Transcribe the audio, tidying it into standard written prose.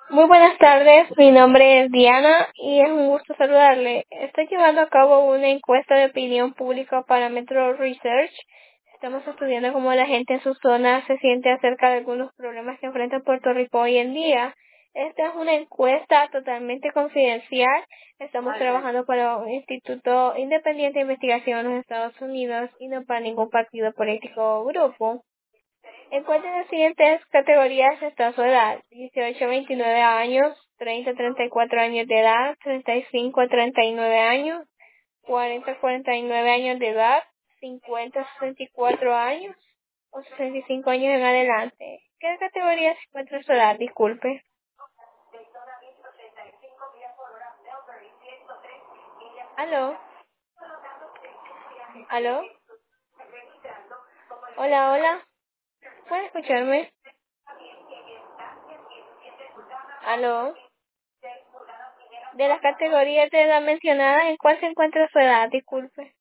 Muy buenas tardes, mi nombre es Diana y es un gusto saludarle. Estoy llevando a cabo una encuesta de opinión pública para Metro Research. Estamos estudiando cómo la gente en su zona se siente acerca de algunos problemas que enfrenta Puerto Rico hoy en día. Esta es una encuesta totalmente confidencial. Estamos trabajando para un instituto independiente de investigación en los Estados Unidos y no para ningún partido político o grupo. Encuentre las siguientes categorías hasta su edad: 18 a 29 años, 30 a 34 años de edad, 35 a 39 años, 40 a 49 años de edad, 50 a 64 años o 65 años en adelante. ¿Qué categoría se encuentra su edad? Disculpe. ¿Aló? ¿Aló? Hola, hola. ¿Puede escucharme? ¿Aló? De las categorías de edad mencionadas, ¿en cuál se encuentra su edad? Disculpe.